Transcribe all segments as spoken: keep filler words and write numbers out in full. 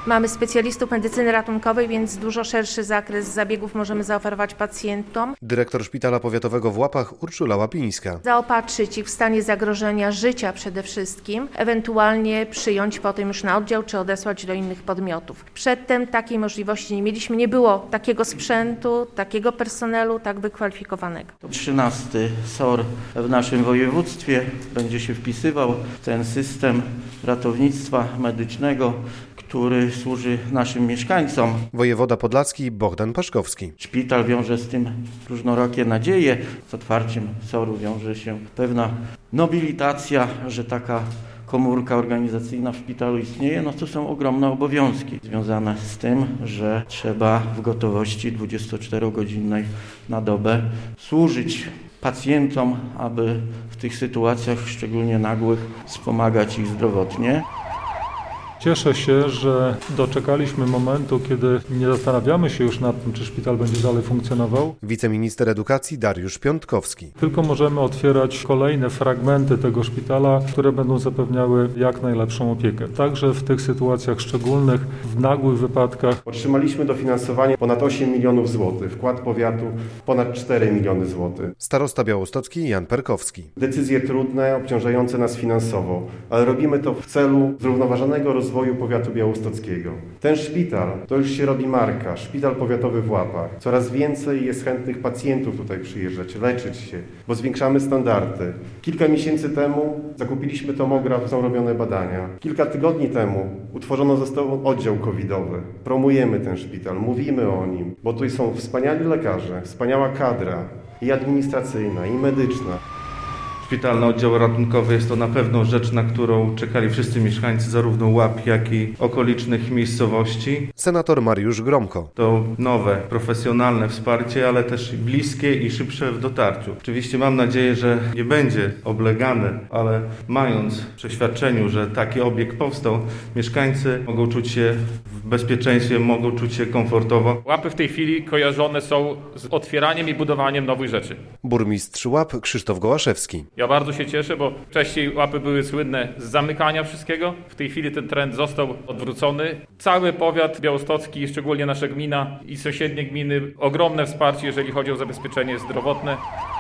Mamy specjalistów medycyny ratunkowej, więc dużo szerszy zakres zabiegów możemy zaoferować pacjentom. Dyrektor Szpitala Powiatowego w Łapach Urszula Łapińska. Zaopatrzyć ich w stanie zagrożenia życia przede wszystkim, ewentualnie przyjąć potem już na oddział czy odesłać do innych podmiotów. Przedtem takiej możliwości nie mieliśmy, nie było takiego sprzętu, takiego personelu tak wykwalifikowanego. To trzynasty S O R w naszym województwie będzie się wpisywał w ten system ratownictwa medycznego, który służy naszym mieszkańcom. Wojewoda podlaski Bogdan Paszkowski. Szpital wiąże z tym różnorakie nadzieje. Z otwarciem S O R-u wiąże się pewna nobilitacja, że taka komórka organizacyjna w szpitalu istnieje, no to są ogromne obowiązki związane z tym, że trzeba w gotowości dwudziestoczterogodzinnej na dobę służyć pacjentom, aby w tych sytuacjach szczególnie nagłych wspomagać ich zdrowotnie. Cieszę się, że doczekaliśmy momentu, kiedy nie zastanawiamy się już nad tym, czy szpital będzie dalej funkcjonował. Wiceminister edukacji Dariusz Piątkowski. Tylko możemy otwierać kolejne fragmenty tego szpitala, które będą zapewniały jak najlepszą opiekę. Także w tych sytuacjach szczególnych, w nagłych wypadkach. Otrzymaliśmy dofinansowanie ponad osiem milionów złotych, wkład powiatu ponad cztery miliony złotych. Starosta białostocki Jan Perkowski. Decyzje trudne, obciążające nas finansowo, ale robimy to w celu zrównoważonego rozwoju powiatu białostockiego. Ten szpital to już się robi marka, szpital powiatowy w Łapach. Coraz więcej jest chętnych pacjentów tutaj przyjeżdżać, leczyć się, bo zwiększamy standardy. Kilka miesięcy temu zakupiliśmy tomograf, są robione badania. Kilka tygodni temu utworzono został oddział covidowy. Promujemy ten szpital, mówimy o nim, bo tutaj są wspaniali lekarze, wspaniała kadra i administracyjna, i medyczna. Szpitalny oddział ratunkowy jest to na pewno rzecz, na którą czekali wszyscy mieszkańcy zarówno Łap, jak i okolicznych miejscowości. Senator Mariusz Gromko. To nowe, profesjonalne wsparcie, ale też bliskie i szybsze w dotarciu. Oczywiście mam nadzieję, że nie będzie oblegane, ale mając w przeświadczeniu, że taki obiekt powstał, mieszkańcy mogą czuć się w bezpieczeństwie, mogą czuć się komfortowo. Łapy w tej chwili kojarzone są z otwieraniem i budowaniem nowych rzeczy. Burmistrz Łap Krzysztof Gołaszewski. Ja bardzo się cieszę, bo wcześniej Łapy były słynne z zamykania wszystkiego. W tej chwili ten trend został odwrócony. Cały powiat białostocki, szczególnie nasza gmina i sąsiednie gminy, ogromne wsparcie, jeżeli chodzi o zabezpieczenie zdrowotne.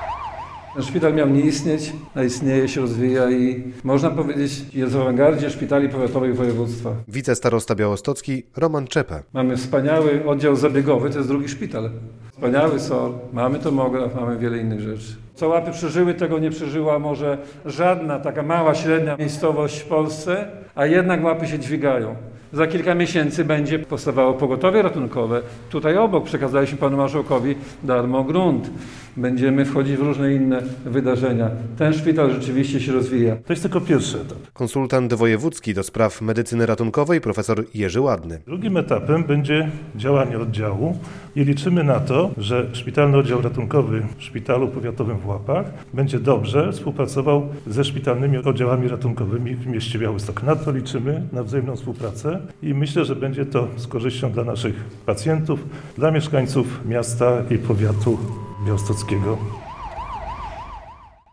Ten szpital miał nie istnieć, a istnieje, się rozwija i można powiedzieć, jest w awangardzie szpitali powiatowych województwa. Wicestarosta białostocki Roman Czepę. Mamy wspaniały oddział zabiegowy, to jest drugi szpital. Wspaniały S O R, mamy tomograf, mamy wiele innych rzeczy. Co Łapy przeżyły, tego nie przeżyła może żadna taka mała, średnia miejscowość w Polsce, a jednak Łapy się dźwigają. Za kilka miesięcy będzie powstawało pogotowie ratunkowe. Tutaj obok przekazaliśmy panu marszałkowi darmo grunt. Będziemy wchodzić w różne inne wydarzenia. Ten szpital rzeczywiście się rozwija. To jest tylko pierwszy etap. Konsultant wojewódzki do spraw medycyny ratunkowej profesor Jerzy Ładny. Drugim etapem będzie działanie oddziału i liczymy na to, że Szpitalny Oddział Ratunkowy w Szpitalu Powiatowym w Łapach będzie dobrze współpracował ze szpitalnymi oddziałami ratunkowymi w mieście Białystok. Na to liczymy, na wzajemną współpracę i myślę, że będzie to z korzyścią dla naszych pacjentów, dla mieszkańców miasta i powiatu białostockiego.